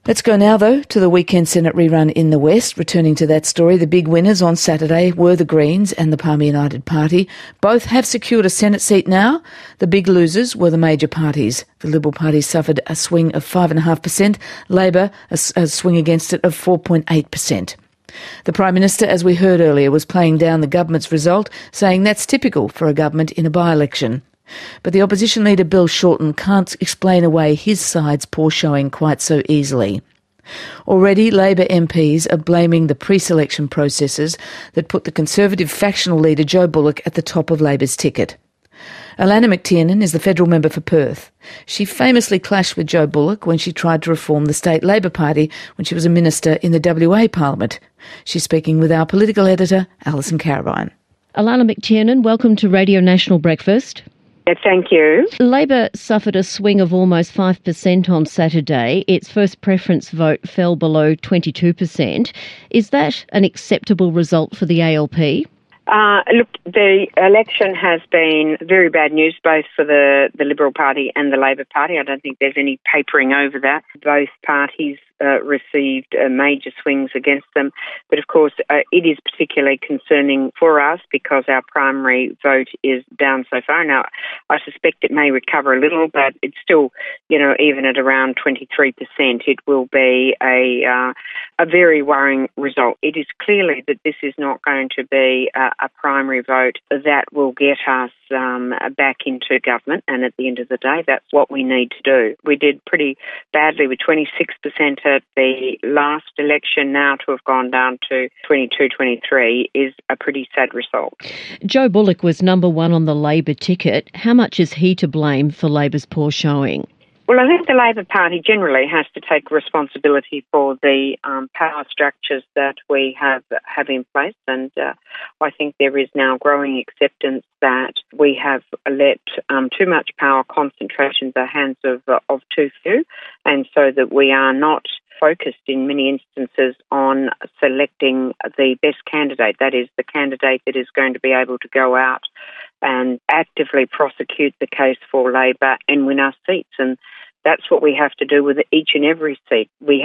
Let's go now, though, to the weekend Senate rerun in the West. Returning to that story, the big winners on Saturday were the Greens and the Palmer United Party. Both have secured a Senate seat now. The big losers were the major parties. The Liberal Party suffered a swing of 5.5%, Labor a swing against it of 4.8%. The Prime Minister, as we heard earlier, was playing down the government's result, saying that's typical for a government in a by-election. But the opposition leader Bill Shorten can't explain away his side's poor showing quite so easily. Already, Labor MPs are blaming the pre-selection processes that put the Conservative factional leader Joe Bullock at the top of Labor's ticket. Alannah McTiernan is the federal member for Perth. She famously clashed with Joe Bullock when she tried to reform the state Labor Party when she was a minister in the WA Parliament. She's speaking with our political editor, Alison Carabine. Alannah McTiernan, welcome to Radio National Breakfast. Thank you. Labor suffered a swing of almost 5% on Saturday. Its first preference vote fell below 22%. Is that an acceptable result for the ALP? Look, the election has been very bad news both for the Liberal Party and the Labor Party. I don't think there's any papering over that. Both parties received major swings against them. But of course, it is particularly concerning for us because our primary vote is down so far. Now, I suspect it may recover a little, but it's still, even at around 23%, it will be a very worrying result. It is clearly that this is not going to be a primary vote that will get us back into government, and at the end of the day, that's what we need to do. We did pretty badly with 26% at the last election. Now to have gone down to 22-23 is a pretty sad result. Joe Bullock was number one on the Labor ticket. How much is he to blame for Labor's poor showing? Well, I think the Labor Party generally has to take responsibility for the power structures that we have in place, and I think there is now growing acceptance that we have let too much power concentration in the hands of too few, and so that we are not focused in many instances on selecting the best candidate, that is, the candidate that is going to be able to go out and actively prosecute the case for Labor and win our seats. And that's what we have to do with each and every seat. We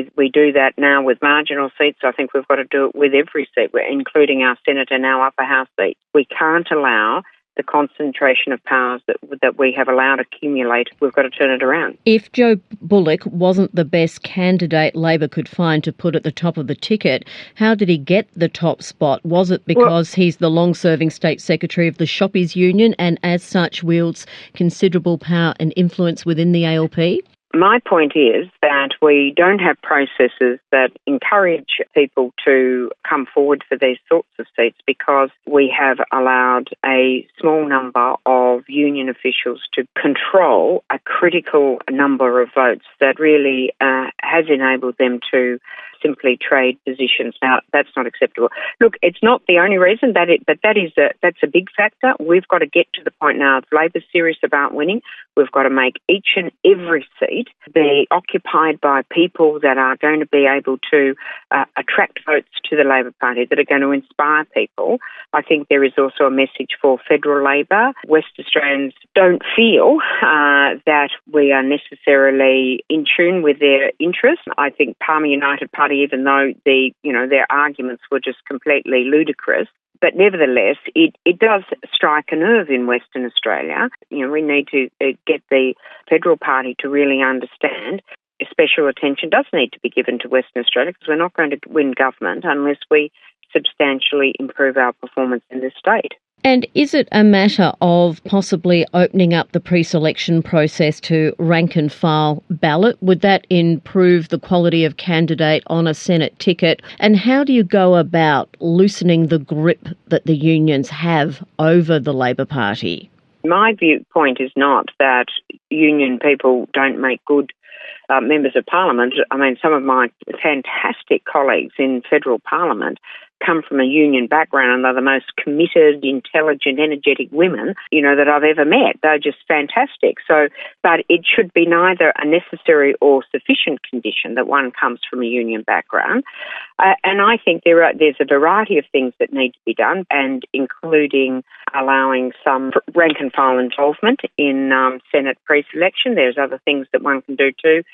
do that now with marginal seats. I think we've got to do it with every seat, including our Senate and our upper house seats. We can't allow the concentration of powers that we have allowed accumulate. We've got to turn it around. If Joe Bullock wasn't the best candidate Labor could find to put at the top of the ticket, how did he get the top spot? Was it because he's the long-serving State Secretary of the Shoppies Union and as such wields considerable power and influence within the ALP? My point is that we don't have processes that encourage people to come forward for these sorts of seats because we have allowed a small number of union officials to control a critical number of votes that really has enabled them to simply trade positions. Now, that's not acceptable. Look, it's not the only reason, but that's a big factor. We've got to get to the point now, if Labor's serious about winning, we've got to make each and every seat be occupied by people that are going to be able to attract votes to the Labor Party, that are going to inspire people. I think there is also a message for federal Labor. West Australians don't feel that we are necessarily in tune with their interests. I think Palmer United Party, even though their arguments were just completely ludicrous, but nevertheless, it does strike a nerve in Western Australia. We need to get the federal party to really understand special attention does need to be given to Western Australia because we're not going to win government unless we substantially improve our performance in this state. And is it a matter of possibly opening up the pre-selection process to rank-and-file ballot? Would that improve the quality of candidate on a Senate ticket? And how do you go about loosening the grip that the unions have over the Labor Party? My viewpoint is not that union people don't make good members of Parliament. I mean, some of my fantastic colleagues in federal Parliament come from a union background and they're the most committed, intelligent, energetic women, that I've ever met. They're just fantastic. But it should be neither a necessary or sufficient condition that one comes from a union background. And I think there's a variety of things that need to be done, and including allowing some rank and file involvement in Senate pre-selection. There's other things that one can do too.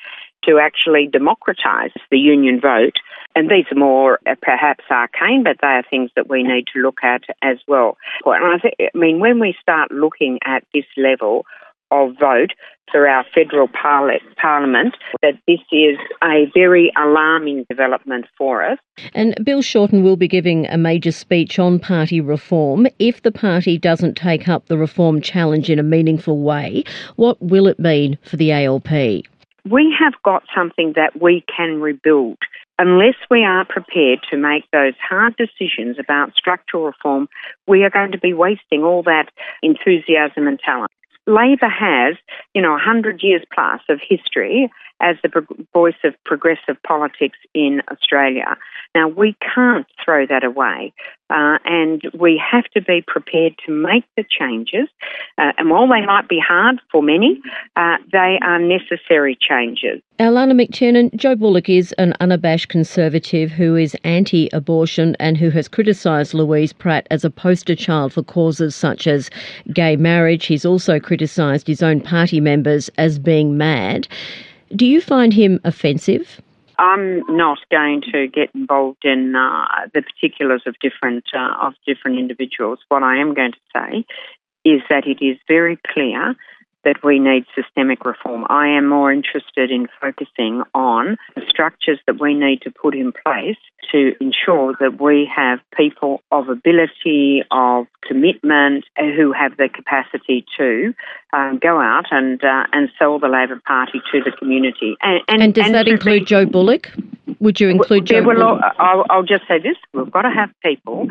to actually democratise the union vote. And these are more perhaps arcane, but they are things that we need to look at as well. And when we start looking at this level of vote for our federal parliament, that this is a very alarming development for us. And Bill Shorten will be giving a major speech on party reform. If the party doesn't take up the reform challenge in a meaningful way, what will it mean for the ALP? We have got something that we can rebuild. Unless we are prepared to make those hard decisions about structural reform, we are going to be wasting all that enthusiasm and talent. Labor has, 100 years plus of history as the voice of progressive politics in Australia. Now, we can't throw that away, and we have to be prepared to make the changes. And while they might be hard for many, they are necessary changes. Alana McTiernan, Joe Bullock is an unabashed Conservative who is anti-abortion and who has criticised Louise Pratt as a poster child for causes such as gay marriage. He's also criticised his own party members as being mad. Do you find him offensive? I'm not going to get involved in the particulars of different individuals. What I am going to say is that it is very clear that we need systemic reform. I am more interested in focusing on the structures that we need to put in place to ensure that we have people of ability, of commitment, who have the capacity to go out and sell the Labor Party to the community. And does that include Joe Bullock? Would you include Joe Bullock? I'll just say this. We've got to have people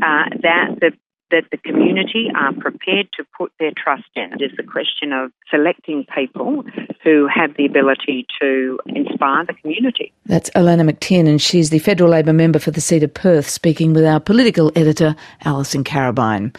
that the community are prepared to put their trust in. It is a question of selecting people who have the ability to inspire the community. That's Alana McTiernan. She's the Federal Labor member for the seat of Perth, speaking with our political editor, Alison Carabine.